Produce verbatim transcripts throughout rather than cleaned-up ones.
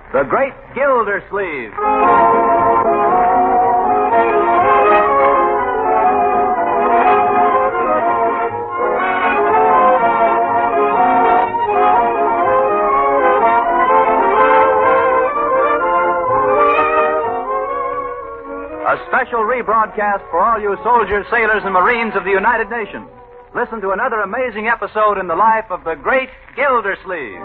The Great Gildersleeve. A special rebroadcast for all you soldiers, sailors, and Marines of the United Nations. Listen to another amazing episode in the life of the Great Gildersleeve.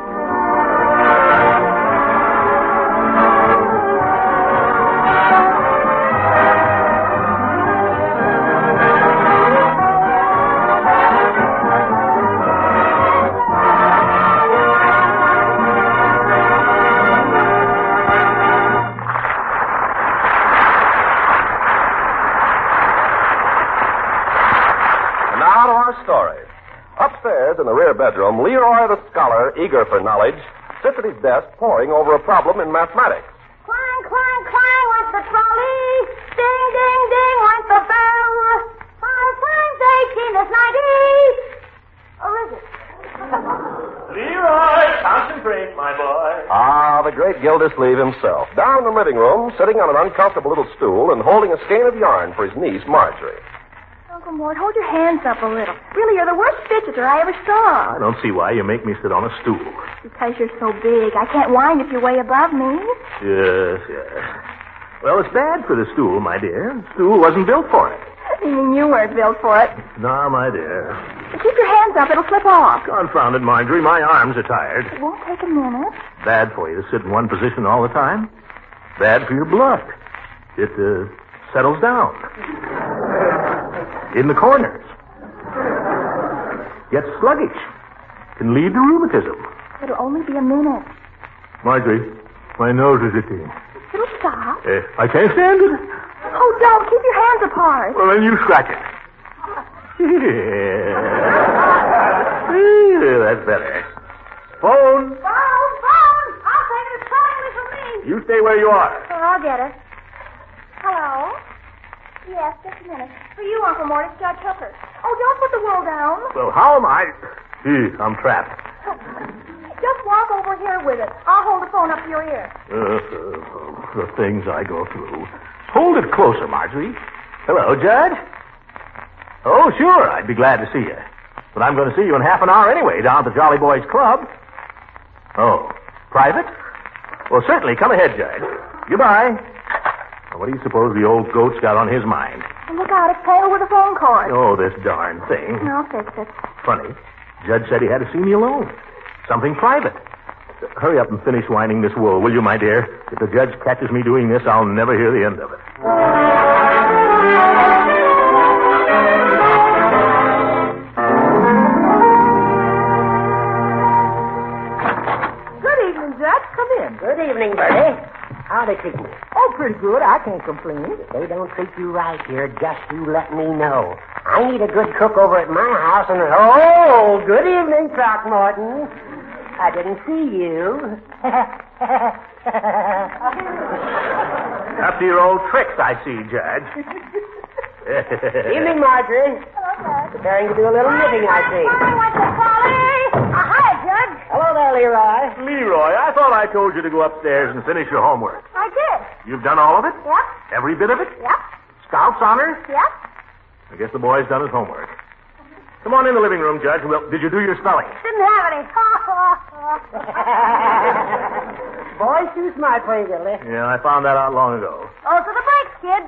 Story. Upstairs in the rear bedroom, Leroy the scholar, eager for knowledge, sits at his desk poring over a problem in mathematics. Clang, clang, clang went the trolley. Ding, ding, ding went the bell. Five times eighteen is ninety. Or is it? Leroy, concentrate, my boy. Ah, the great Gildersleeve himself. Down in the living room, sitting on an uncomfortable little stool and holding a skein of yarn for his niece, Marjorie. Uncle Mort, hold your hands up a little. Really, you're the worst fidgeter I ever saw. I don't see why you make me sit on a stool. Because you're so big. I can't whine if you're way above me. Yes, yes. Well, it's bad for the stool, my dear. The stool wasn't built for it. You mean you weren't built for it? No, my dear. Keep your hands up. It'll slip off. Confound it, Marjorie. My arms are tired. It won't take a minute. Bad for you to sit in one position all the time. Bad for your blood. It uh, settles down. In the corners. Gets sluggish. Can lead to rheumatism. It'll only be a minute. Marjorie, my nose is itching. It'll stop. Uh, I can't stand it. Oh, don't. Keep your hands apart. Well, then you scratch it. Yeah. Yeah, that's better. Phone. Phone, phone. I'll take it. It's calling for me. You stay where you are. Oh, I'll get it. Hello? Yes, just a minute. For you, Uncle Mort, it's Judge Hooker. Oh, don't put the wool down. Well, how am I? Gee, I'm trapped. Just walk over here with it. I'll hold the phone up to your ear. Uh, uh, the things I go through. Hold it closer, Marjorie. Hello, Judge. Oh, sure, I'd be glad to see you. But I'm going to see you in half an hour anyway, down at the Jolly Boys Club. Oh, private? Well, certainly. Come ahead, Judge. Goodbye. What do you suppose the old goat's got on his mind? Well, look out, it's Taylor with a phone cord. Oh, this darn thing. I'll fix it. Funny. Judge said he had to see me alone. Something private. Hurry up and finish winding this wool, will you, my dear? If the judge catches me doing this, I'll never hear the end of it. Good evening, Judge. Come in. Good evening, Bertie. How they treat me? Oh, pretty good. I can't complain. If they don't treat you right here, just you let me know. I need a good cook over at my house, and... Oh, good evening, Throckmorton. I didn't see you. After your old tricks, I see, Judge. Evening, Marjorie. Hello, Judge. Preparing to do a little knitting, I see. I went to Polly. Uh, hi, Judge. Hello there, Leroy. Leroy, I thought I told you to go upstairs and finish your homework. I did. You've done all of it? Yep. Every bit of it? Yep. Scouts honors? Yep. I guess the boy's done his homework. Come on in the living room, Judge. Well, did you do your spelling? Didn't have any. Boy's too smart for you, Gildy. Yeah, I found that out long ago. Oh, to the breaks, kid.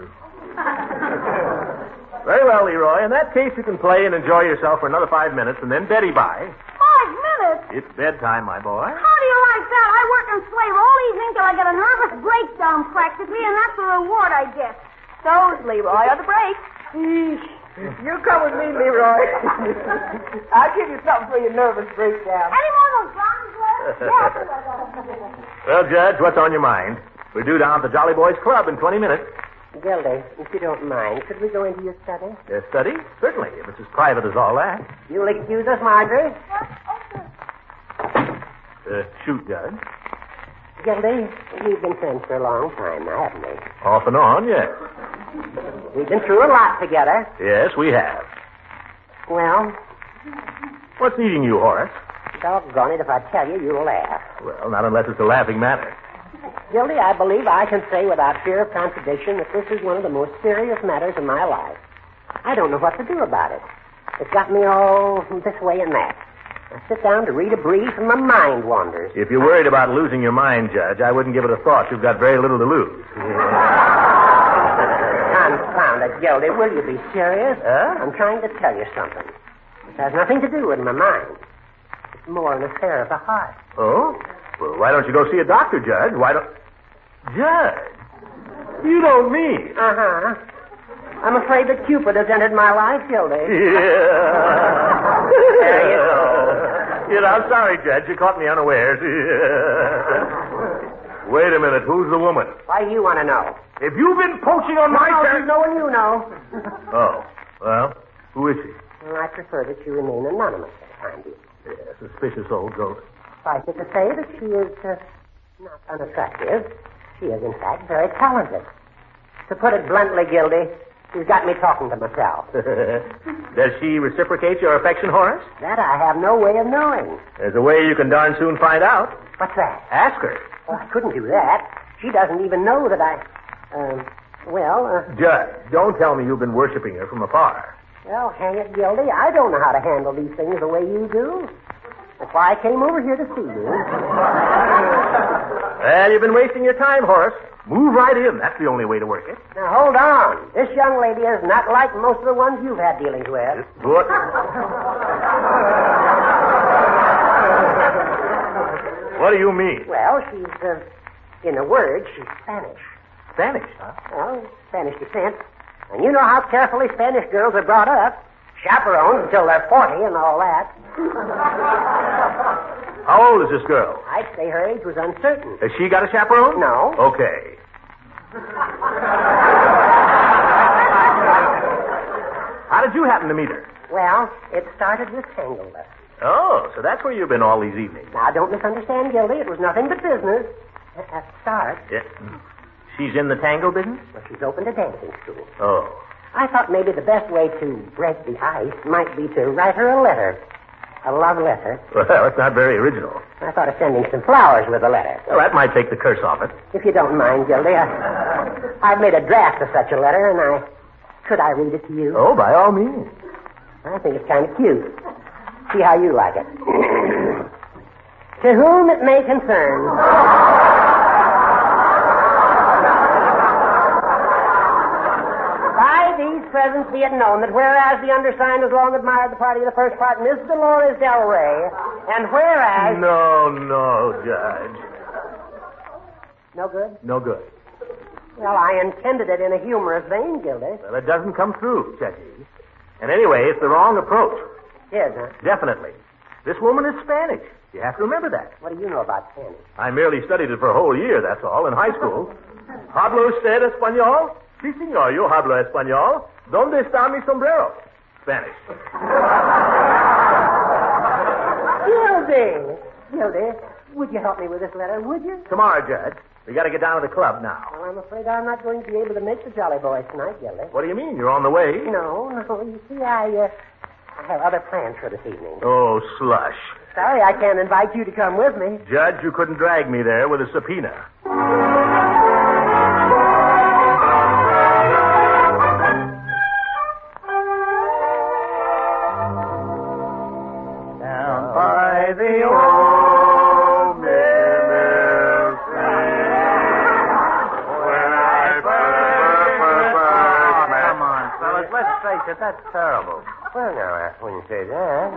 Very well, Leroy. In that case, you can play and enjoy yourself for another five minutes, and then Betty by. Five minutes? It's bedtime, my boy. How do you like that? I work and slave all evening till I get a nervous breakdown practically, and that's the reward I get. Those, Leroy, are the breaks. You come with me, Leroy. I'll give you something for your nervous breakdown. Any more of those brownies left? Yes. Well, Judge, what's on your mind? We're due down at the Jolly Boys Club in twenty minutes. Gildy, if you don't mind, could we go into your study? Your study? Certainly, if it's as private as all that. You'll excuse us, Marjorie? Uh, shoot, Judge. Gildy, we've been friends for a long time now, haven't we? Off and on, yes. We've been through a lot together. Yes, we have. Well, What's eating you, Horace? doggone it, if I tell you, you'll laugh. Well, not unless it's a laughing matter. Gildy, I believe I can say without fear of contradiction that this is one of the most serious matters in my life. I don't know what to do about it. It's got me all this way and that. I sit down to read a brief and my mind wanders. If you're worried about losing your mind, Judge, I wouldn't give it a thought. You've got very little to lose. Confound it, Gildy. Will you be serious? Huh? I'm trying to tell you something. It has nothing to do with my mind. It's more an affair of the heart. Oh? Well, why don't you go see a doctor, Judge? Why don't... Judge? You don't mean... Uh-huh. I'm afraid that Cupid has entered my life, Gildy. Yeah. There you go. You know, I'm sorry, Judge. You caught me unawares. Wait a minute. Who's the woman? Why do you want to know? If you've been poaching on my No, ter- she's no one you know. Oh. Well, who is she? Well, I prefer that you remain anonymous for the time being. Yeah, suspicious old ghost. Suffice it to say that she is uh, not unattractive. She is, in fact, very talented. To put it bluntly, Gildy, she's got me talking to myself. Does she reciprocate your affection, Horace? That I have no way of knowing. There's a way you can darn soon find out. What's that? Ask her. Well, I couldn't do that. She doesn't even know that I... Uh, well, uh, Judge, don't tell me you've been worshiping her from afar. well, hang it, Gildy. I don't know how to handle these things the way you do. That's why I came over here to see you. Well, you've been wasting your time, Horace. Move right in. That's the only way to work it. Now, hold on. This young lady is not like most of the ones you've had dealings with. What? What do you mean? Well, she's, uh, in a word, she's Spanish. Spanish, huh? Well, Spanish descent. And you know how carefully Spanish girls are brought up. Chaperoned until they're forty and all that. How old is this girl? I'd say her age was uncertain. Has she got a chaperone? No. Okay. How did you happen to meet her? Well, it started with tango lessons. Oh, so that's where you've been all these evenings. Now, don't misunderstand, Gildy. It was nothing but business. At at the start, Yeah. She's in the tango business? well, she's opened a dancing school. Oh. I thought maybe the best way to break the ice might be to write her a letter. A love letter. Well, that's not very original. I thought of sending some flowers with the letter. Well, that might take the curse off it. If you don't mind, Gildy, I, I've made a draft of such a letter, and I... Could I read it to you? Oh, by all means. I think it's kind of cute. See how you like it. To whom it may concern... By these presents be it known that whereas the undersigned has long admired the party of the first part, Miss Dolores Del Rey, and whereas... No, no, Judge. No good? No good. Well, I intended it in a humorous vein, Gildy. Well, it doesn't come through, Judge. And anyway, it's the wrong approach. Yes, huh? Definitely. This woman is Spanish. You have to remember that. What do you know about Spanish? I merely studied it for a whole year, that's all, in high school. ¿Hablo usted español? Sí, señor, yo hablo español. ¿Dónde está mi sombrero? Spanish. Gildy! Gildy, would you help me with this letter, would you? Tomorrow, Judge. We got to get down to the club now. Well, I'm afraid I'm not going to be able to make the Jolly Boys tonight, Gildy. What do you mean? You're on the way? No, no. You see, I, uh, I have other plans for this evening. Oh, slush. Sorry I can't invite you to come with me. Judge, you couldn't drag me there with a subpoena. Down by the old mill stream, where I first met. Come on, fellas, let's face it, that's terrible. Well, no, I wouldn't say that.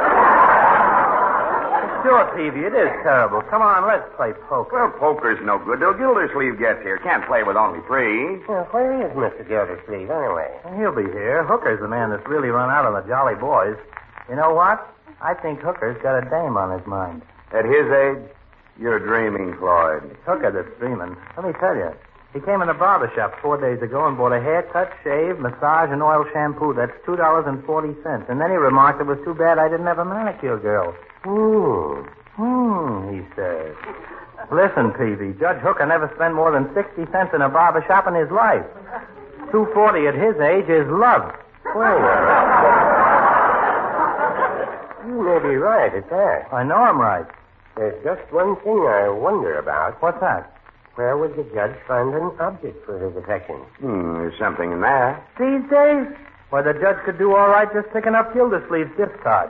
Sure, Peavy, it is terrible. Come on, let's play poker. Well, poker's no good till Gildersleeve gets here. Can't play with only three. Well, where is Mister Gildersleeve, anyway? He'll be here. Hooker's the man that's really run out on the Jolly Boys. You know what? I think Hooker's got a dame on his mind. At his age, you're dreaming, Floyd. It's Hooker that's dreaming. Let me tell you. He came in the barber shop four days ago and bought a haircut, shave, massage, and oil shampoo. That's two dollars and forty cents. And then he remarked it was too bad I didn't have a manicure girl. Hmm. Hmm, he says. Listen, Peavy, Judge Hooker never spent more than sixty cents in a barber shop in his life. Two forty at his age is love. Well, you may be right at that. I know I'm right. There's just one thing I wonder about. What's that? Where would the judge find an object for his affection? Hmm, there's something in that. These days? Why, the judge could do all right just picking up Gildersleeve's gift card.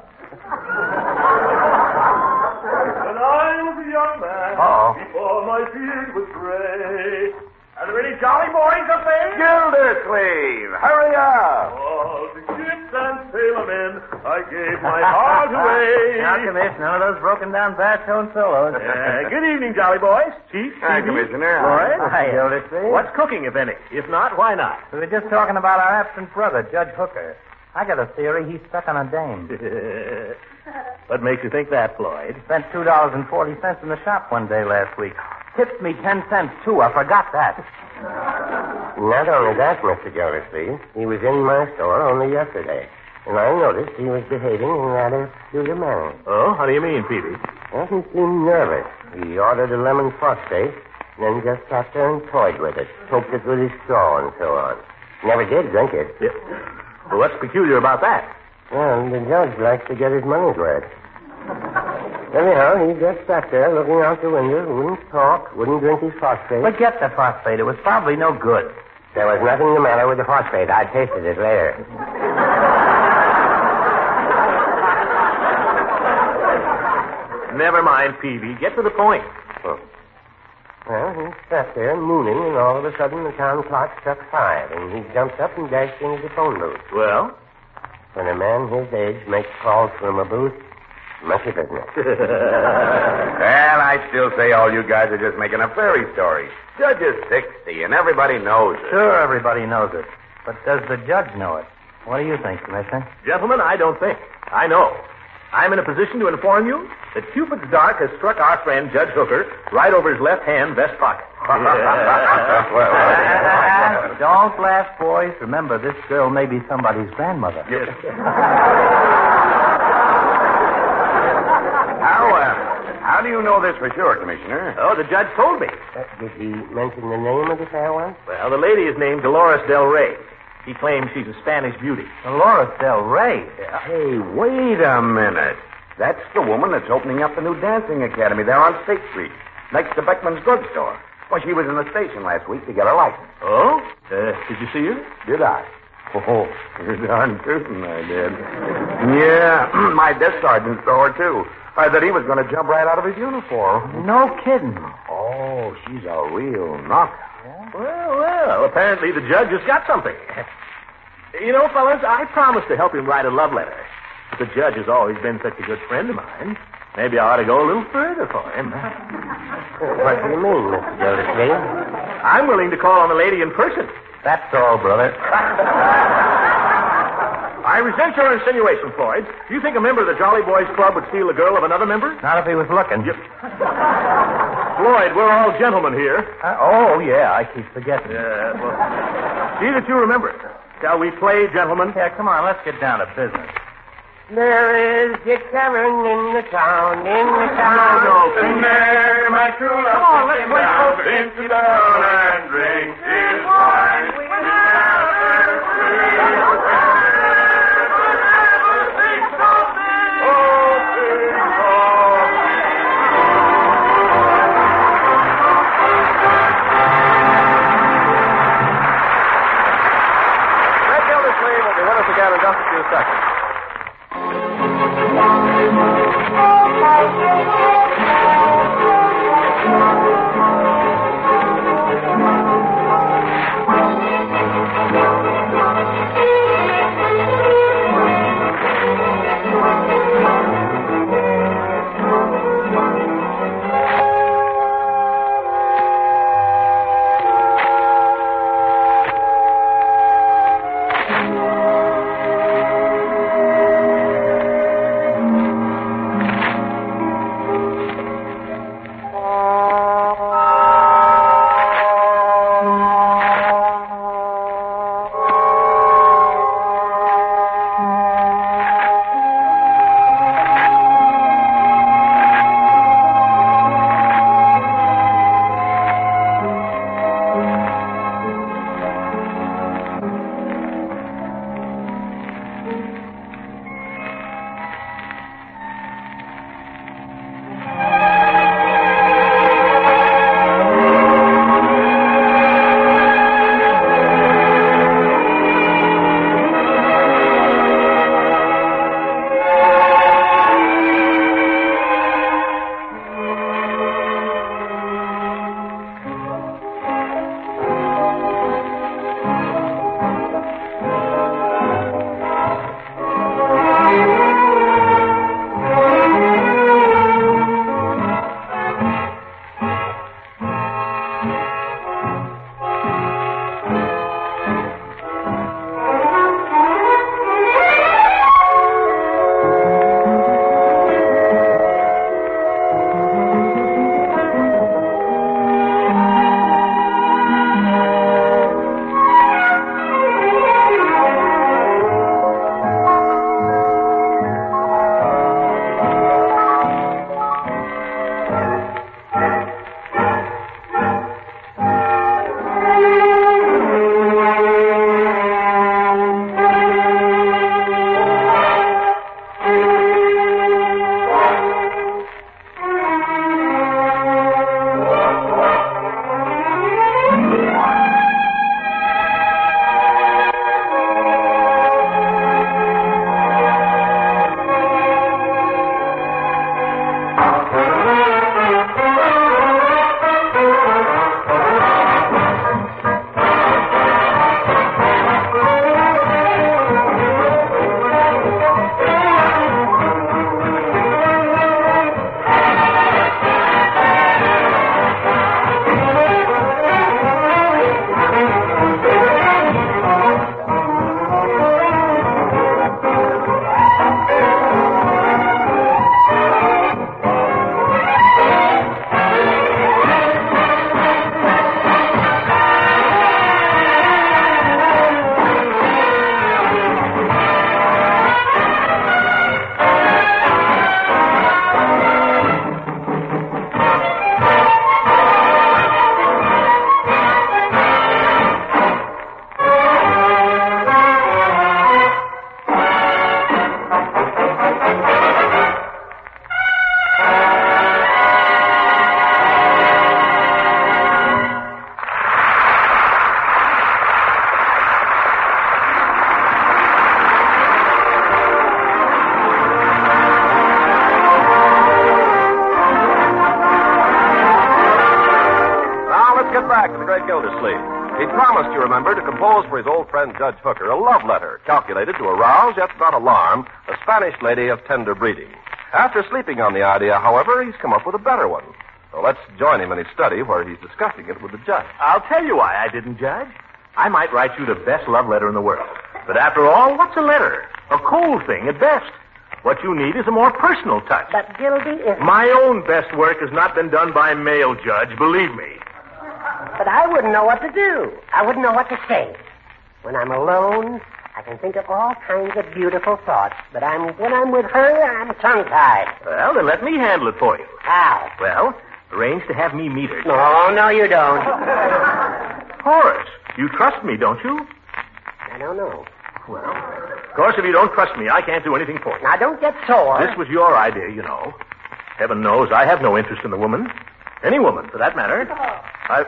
When I was a young man, Uh-oh. before my beard was gray. Are there any jolly boys up there? Gildersleeve, hurry up! All the ships and sailormen, I gave my heart away. Now, Commiss, none of those broken down baritone solos. Uh, good evening, jolly boys. Chief, Hi, Phoebe, Commissioner. Lloyd. Hi, Gildersleeve. What's cooking, if any? If not, why not? We were just talking about our absent brother, Judge Hooker. I got a theory he's stuck on a dame. What makes you think that, Floyd? Spent two dollars and forty cents in the shop one day last week. Tipped me ten cents, too. I forgot that. Not only that, Mister Gildersleeve, he was in my store only yesterday, and I noticed he was behaving in rather peculiar manner. Oh, how do you mean, Peavy? Well, he seemed nervous. He ordered a lemon phosphate, then just sat there and toyed with it, choked it with his straw and so on. Never did drink it. Yeah. Well, what's peculiar about that? Well, the judge likes to get his money's worth. Anyhow, he just sat there looking out the window, wouldn't talk, wouldn't drink his phosphate. Forget the phosphate. It was probably no good. There was nothing the matter with the phosphate. I tasted it later. Never mind, Peavy. Get to the point. Oh. Well, he sat there mooning, and all of a sudden the town clock struck five, and he jumped up and dashed into the phone booth. Well? When a man his age makes calls from a booth, much of business. Well, I still say all you guys are just making a fairy story. Judge is sixty, and everybody knows it. Sure, everybody knows it. But does the judge know it? What do you think, Commissioner? Gentlemen, I don't think. I know. I'm in a position to inform you that Cupid's dart has struck our friend, Judge Hooker, right over his left-hand vest pocket. Don't laugh, boys. Remember, this girl may be somebody's grandmother. Yes. How, uh, how do you know this for sure, Commissioner? Oh, the judge told me. Uh, did he mention the name of the fair one? Well, the lady is named Dolores Del Rey. He claims she's a Spanish beauty. Dolores Del Rey. Hey, wait a minute. That's the woman that's opening up the new dancing academy there on State Street, next to Beckman's drugstore. Well, she was in the station last week to get her license. Oh? Uh, did you see her? Did I? Oh, you're darn tootin' I did. Yeah, my desk sergeant saw her, too. I thought he was going to jump right out of his uniform. No kidding. Oh, she's a real knocker. Well, well, apparently the judge has got something. You know, fellas, I promised to help him write a love letter. But the judge has always been such a good friend of mine. Maybe I ought to go a little further for him. What do you mean, Mister Gildersleeve? I'm willing to call on the lady in person. That's all, brother. I resent your insinuation, Floyd. Do you think a member of the Jolly Boys Club would steal the girl of another member? Not if he was looking. Yep. Floyd, we're all gentlemen here. Uh, oh, yeah, I keep forgetting. Yeah, well, see that you remember it. Shall we play, gentlemen? Yeah, come on, let's get down to business. There is a tavern in the town, in the town. No, no, And there, my true love, Come on, let's play, folks. into the town and drink his wine. Red Gildersleeve will be with us again in just a few seconds. Thank you. back to the great Gildersleeve. He promised, you remember, to compose for his old friend Judge Hooker a love letter calculated to arouse, yet not alarm, a Spanish lady of tender breeding. After sleeping on the idea, however, he's come up with a better one. So let's join him in his study where he's discussing it with the judge. I'll tell you why I didn't, Judge. I might write you the best love letter in the world. But after all, what's a letter? A cold thing at best. What you need is a more personal touch. But Gildy is... My own best work has not been done by mail, Judge, believe me. But I wouldn't know what to do. I wouldn't know what to say. When I'm alone, I can think of all kinds of beautiful thoughts. But I'm when I'm with her, I'm tongue-tied. Well, then let me handle it for you. How? Well, arrange to have me meet her. No, no, you don't. Horace, you trust me, don't you? I don't know. Well, of course, if you don't trust me, I can't do anything for you. Now, don't get sore. This was your idea, you know. Heaven knows I have no interest in the woman. Any woman, for that matter. I...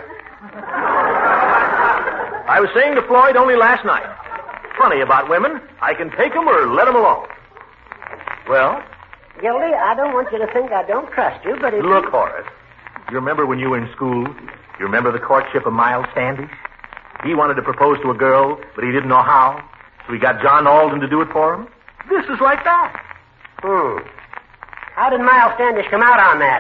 I was saying to Floyd only last night. Funny about women. I can take them or let them alone. Well? Gildy, I don't want you to think I don't trust you, but if Look, you... Horace. You remember when you were in school? You remember the courtship of Miles Standish? He wanted to propose to a girl, but he didn't know how. So he got John Alden to do it for him. This is like that. Hmm. How did Miles Standish come out on that?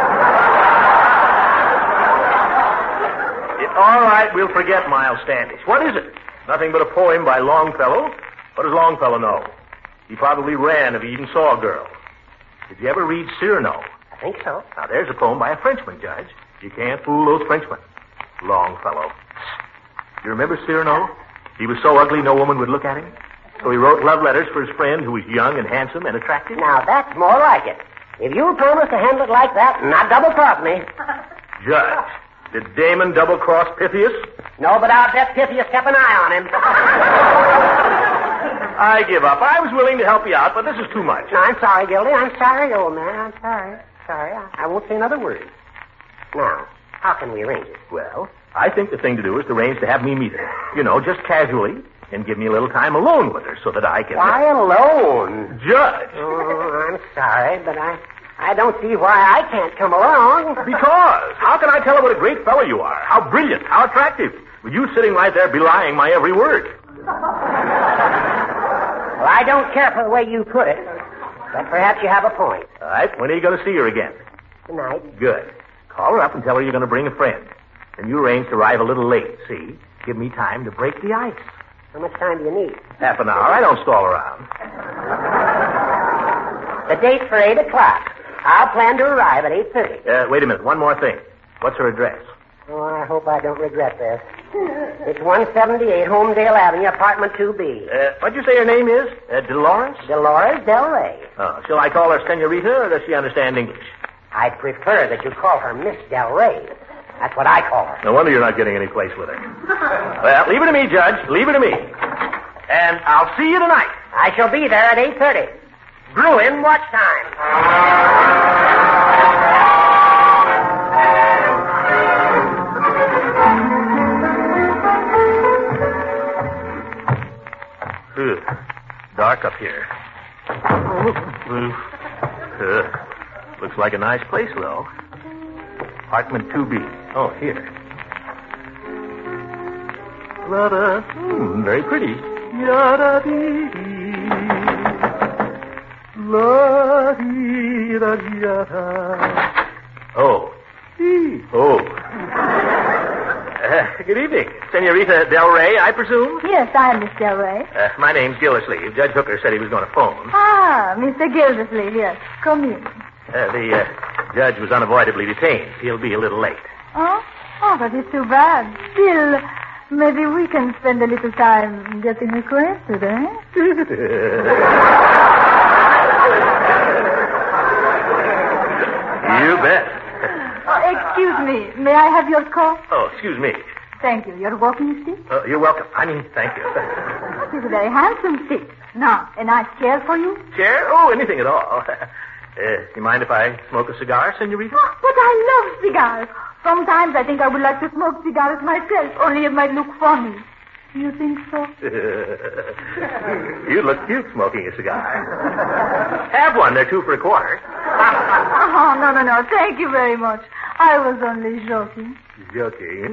It, all right, we'll forget Miles Standish. What is it? Nothing but a poem by Longfellow. What does Longfellow know? He probably ran if he even saw a girl. Did you ever read Cyrano? I think so. Now, there's a poem by a Frenchman, Judge. You can't fool those Frenchmen. Longfellow. You remember Cyrano? He was so ugly no woman would look at him. So he wrote love letters for his friend who was young and handsome and attractive. Now, that's more like it. If you'll promise to handle it like that and not double-cross me... Judge, did Damon double-cross Pythias? No, but I'll bet Pythias kept an eye on him. I give up. I was willing to help you out, but this is too much. No, I'm sorry, Gildy. I'm sorry, old man. I'm sorry. Sorry. I, I won't say another word. Now, how can we arrange it? Well, I think the thing to do is to arrange to have me meet her. You know, just casually, and give me a little time alone with her so that I can... Why alone? Judge! Oh, I'm sorry, but I... I don't see why I can't come along. Because how can I tell her what a great fellow you are? How brilliant, how attractive. With you sitting right there belying my every word. Well, I don't care for the way you put it, but perhaps you have a point. All right, when are you going to see her again? Tonight. Good. Call her up and tell her you're going to bring a friend. And you arrange to arrive a little late, see? Give me time to break the ice. How much time do you need? Half an hour. I don't stall around. The date's for eight o'clock. I'll plan to arrive at eight thirty. Uh, wait a minute. One more thing. What's her address? Oh, I hope I don't regret this. It's one seventy-eight Homedale Avenue, apartment two B. Uh, what'd you say her name is? Uh, Dolores? Dolores Del Rey. Oh, shall I call her Senorita, or does she understand English? I'd prefer that you call her Miss Del Rey. That's what I call her. No wonder you're not getting any place with her. Well, leave it to me, Judge. Leave it to me. And I'll see you tonight. I shall be there at eight thirty. Bruin, watch time. Ugh. Dark up here. Ugh. Looks like a nice place, though. Apartment two B. Oh, here. La-da. Hmm, very pretty. Ya-da-dee-dee. La-dee-da-dee-da. Oh. Ee. Oh. Uh, good evening. Senorita Del Rey, I presume? Yes, I am Miss Del Rey. Uh, my name's Gildersleeve. Judge Hooker said he was going to phone. Ah, Mister Gildersleeve, yes. Come in. Uh, the uh, judge was unavoidably detained. He'll be a little late. Oh? Oh, that is too bad. Still, maybe we can spend a little time getting acquainted, eh? You bet. Oh, excuse me. May I have your coat? Oh, excuse me. Thank you. Your walking stick? Uh, you're welcome. I mean, thank you. That is a very handsome stick. Now, a nice chair for you? Chair? Oh, anything at all. Uh, you mind if I smoke a cigar, Senorita? Oh, but I love cigars. Sometimes I think I would like to smoke cigars myself, only it might look funny. You think so? You look cute smoking a cigar. Have one. They're two for a quarter. Oh, no, no, no. Thank you very much. I was only joking. Joking.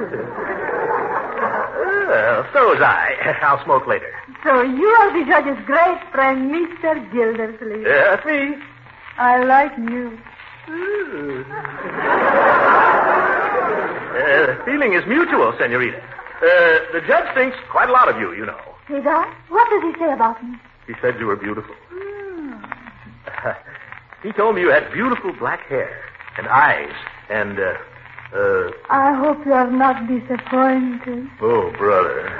Well, so was I. I'll smoke later. So you are the judge's great friend, Mister Gildersleeve. Yeah, that's me. I like you. Uh, the feeling is mutual, senorita. Uh, the judge thinks quite a lot of you, you know. He does? What does he say about me? He said you were beautiful. Hmm. He told me you had beautiful black hair and eyes and, uh, uh... I hope you are not disappointed. Oh, brother.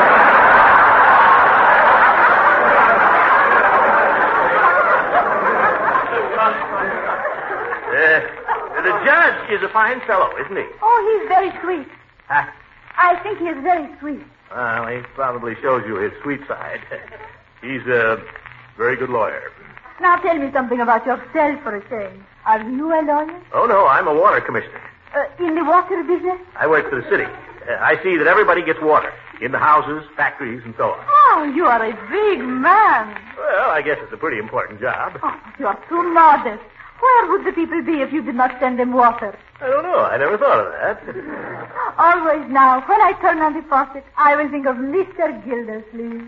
uh, the judge is a fine fellow, isn't he? Oh, he's very sweet. Huh? I think he is very sweet. Well, he probably shows you his sweet side. He's a very good lawyer. Now tell me something about yourself for a change. Are you a lawyer? Oh, no, I'm a water commissioner. Uh, in the water business? I work for the city. Uh, I see that everybody gets water. In the houses, factories, and so on. Oh, you are a big man. Well, I guess it's a pretty important job. Oh, you are too modest. Where would the people be if you did not send them water? I don't know. I never thought of that. Always now, when I turn on the faucet, I will think of Mister Gildersleeve.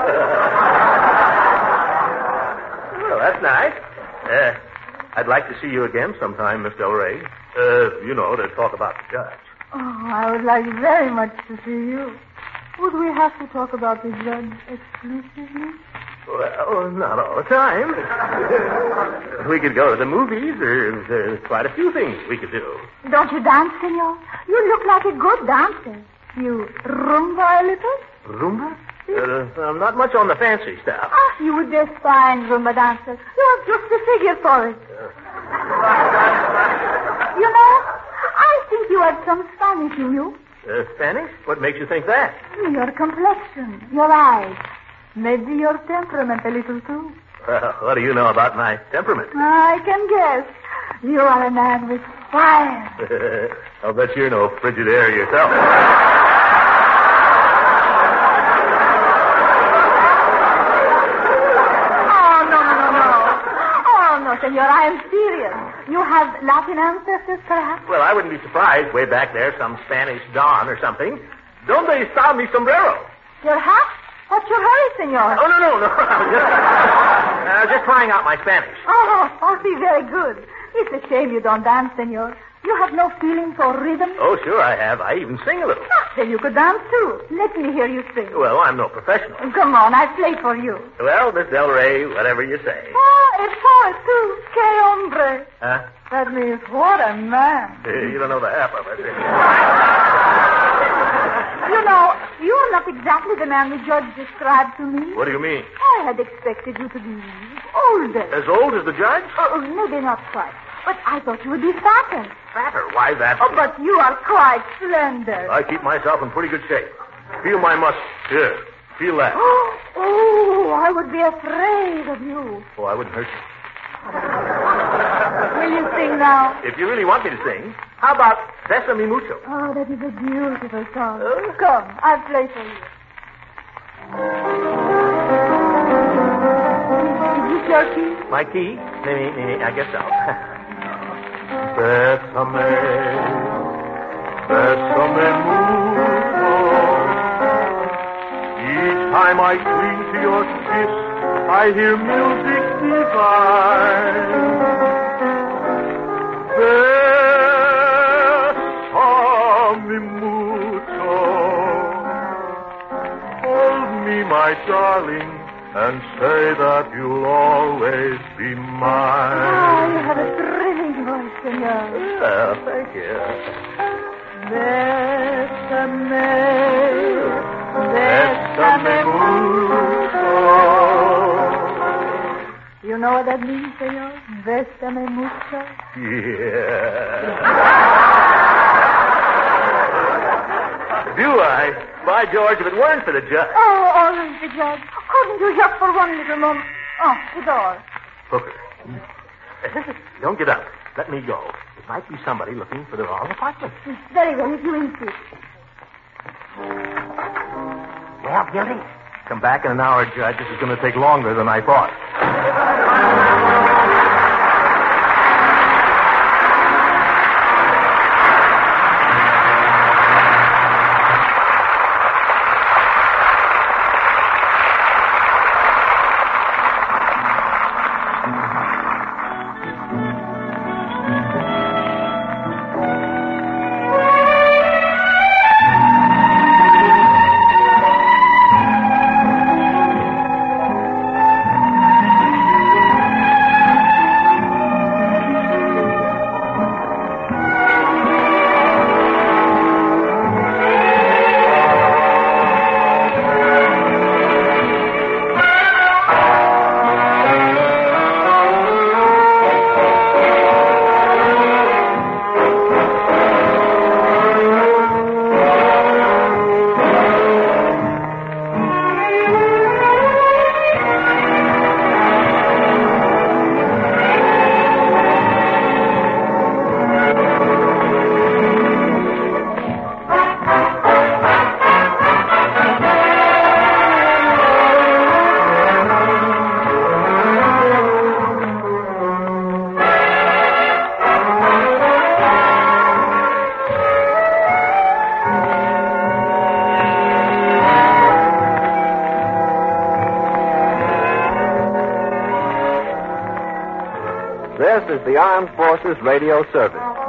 Well, that's nice. Uh, I'd like to see you again sometime, Miss Del Rey. Uh, you know, to talk about the judge. Oh, I would like very much to see you. Would we have to talk about the judge exclusively? Well, not all the time. We could go to the movies. There's, there's quite a few things we could do. Don't you dance, senor? You look like a good dancer. You rumba a little? Rumba? Uh, I'm not much on the fancy stuff. Ah, you would be a fine rumba dancer. You have just the figure for it. You know, I think you have some Spanish in you. Uh, Spanish? What makes you think that? Your complexion, your eyes. Maybe your temperament a little, too. Well, what do you know about my temperament? I can guess. You are a man with fire. I'll bet you're no frigid air yourself. Oh, no, no, no, no. Oh, no, senor, I am serious. You have Latin ancestors, perhaps? Well, I wouldn't be surprised. Way back there, some Spanish Don or something. Donde está mi sombrero? Your hat? What's your hurry, senor? Oh, no, no, no. I'm just, uh, just trying out my Spanish. Oh, oh, see, very good. It's a shame you don't dance, senor. You have no feeling for rhythm? Oh, sure I have. I even sing a little. Ah, then you could dance, too. Let me hear you sing. Well, I'm no professional. Come on, I play for you. Well, Miss Del Rey, whatever you say. Oh, a poet, too. Que hombre. Huh? That means, what a man. You don't know the half of it. You know, you're not exactly the man the judge described to me. What do you mean? I had expected you to be older. As old as the judge? Oh, maybe not quite. But I thought you would be fatter. Fatter? Why that? Oh, but you are quite slender. I keep myself in pretty good shape. Feel my muscles. Here. Feel that. Oh, I would be afraid of you. Oh, I wouldn't hurt you. Will you sing now? If you really want me to sing, how about Sesame Mucho? Oh, that is a beautiful song. Uh, Come, I'll play for you. Is this your key? My key? Maybe, maybe, I guess so. Sesame, Sesame Mucho. Each time I cling to your kiss, I hear music divine. Bésame mucho. Hold me, my darling, and say that you'll always be mine. Oh, you have a thrilling voice, senor. Oh, thank you. Bésame, Bésame mucho. You know what that means, senor? Bésame mucho. Yeah. Do I? By George, if it weren't for the judge. Oh, always the judge. Couldn't you just for one little moment? Oh, the door. Hooker. Don't get up. Let me go. It might be somebody looking for the wrong apartment. Very well, if you insist. Well, Gildy? Come back in an hour, Judge. This is going to take longer than I thought. This is the Armed Forces Radio Service.